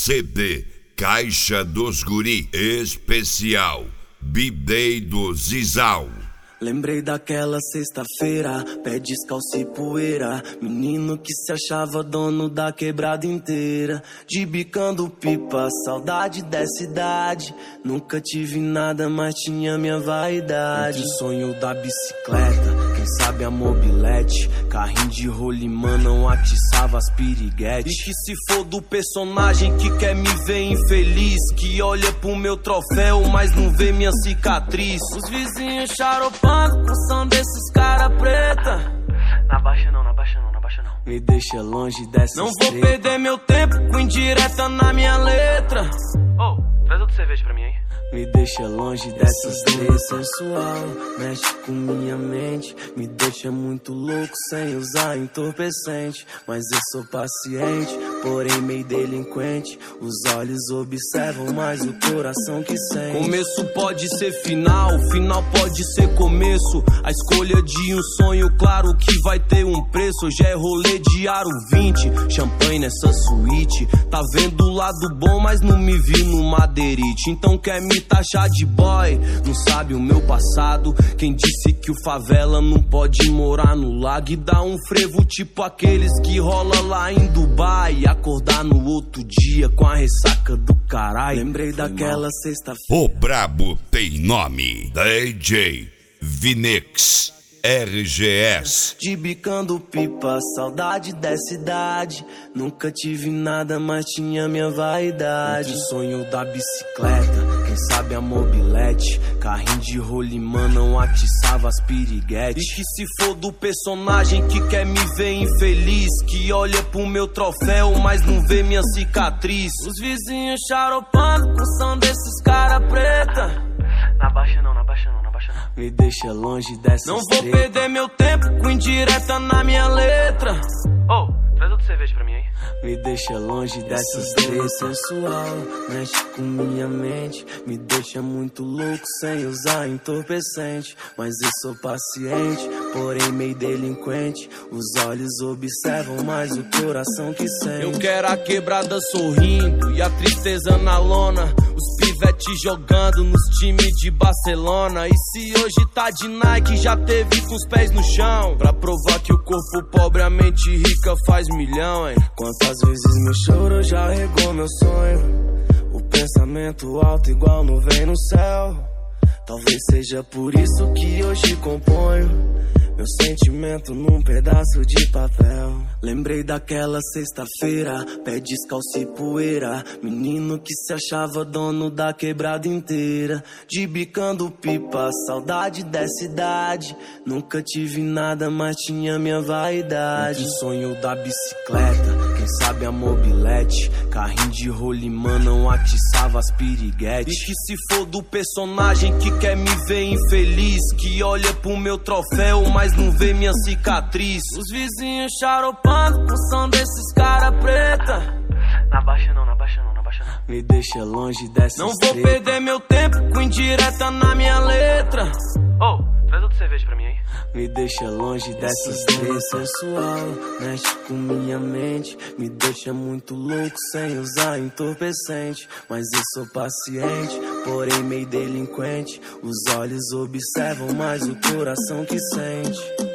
CD Caixa dos Guri Especial B-Day do Zizal. Lembrei daquela sexta-feira, pé descalço e poeira, menino que se achava dono da quebrada inteira, de bicando pipa, saudade dessa idade. Nunca tive nada, mas tinha minha vaidade. O sonho da bicicleta, quem sabe a mobilete, carrinho de rolimã não atiçava as piriguetes. E que se for do personagem que quer me ver infeliz, que olha pro meu troféu, mas não vê minha cicatriz. Os vizinhos xaropando com som desses cara preta. Na baixa não, na baixa não, na baixa não. Me deixa longe dessas Não vou perder meu tempo com indireta na minha letra. Oh, traz outra cerveja pra mim, hein? Me deixa longe dessas leis sensual, mexe com minha mente, me deixa muito louco sem usar entorpecente. Mas eu sou paciente, porém meio delinquente. Os olhos observam, mas o coração que sente. Começo pode ser final, final pode ser começo. A escolha de um sonho, claro que vai ter um preço. Hoje é rolê de aro 20, champanhe nessa suíte. Tá vendo o lado bom, mas não me vi no madeirite. Então quer me taxar de boy, não sabe o meu passado. Quem disse que o favela não pode morar no lago e dar um frevo tipo aqueles que rola lá em Dubai e acordar no outro dia com a ressaca do caralho. Lembrei daquela sexta-feira. O brabo tem nome: DJ Vinix RGS. De bicando pipa, saudade dessa idade. Nunca tive nada, mas tinha minha vaidade. O sonho da bicicleta, quem sabe a mobilete, carrinho de rolimã não atiçava as piriguetes. E que se for do personagem que quer me ver infeliz, que olha pro meu troféu, mas não vê minha cicatriz. Os vizinhos xaropando com som desses cara preta. Na baixa não, na baixa não, na baixa não. Me deixa longe dessas Não vou perder meu tempo com indireta na minha letra. Oh, traz outra cerveja pra mim, hein? Me deixa longe dessas leis sensual, mexe com minha mente, me deixa muito louco sem usar entorpecente. Mas eu sou paciente, porém meio delinquente. Os olhos observam, mas o coração que sente. Eu quero a quebrada sorrindo e a tristeza na lona, os pivete jogando nos times de Barcelona. E se hoje tá de Nike, já teve com os pés no chão, pra provar que o corpo pobre, a mente rica faz milhão, hein? Quantas vezes meu choro já regou meu sonho, o pensamento alto igual nuvem no céu. Talvez seja por isso que hoje componho meu sentimento num pedaço de papel. Lembrei daquela sexta-feira, pé descalço e poeira, menino que se achava dono da quebrada inteira, de bicando pipa, saudade dessa idade. Nunca tive nada, mas tinha minha vaidade. O sonho da bicicleta, quem sabe a mobilete, carrinho de rolimã não atiçava as piriguetes. E que se for do personagem que quer me ver infeliz, que olha pro meu troféu, mas não vê minha cicatriz. Os vizinhos xaropando com som desses cara preta. Na baixa não, na baixa não, na baixa não. Me deixa longe dessas Não vou perder meu tempo com indireta na minha letra. Oh, traz outra cerveja pra mim, hein? Me deixa longe dessas leis sensual, mexe com minha mente, me deixa muito louco sem usar entorpecente. Mas eu sou paciente, porém meio delinquente. Os olhos observam, mas o coração que sente.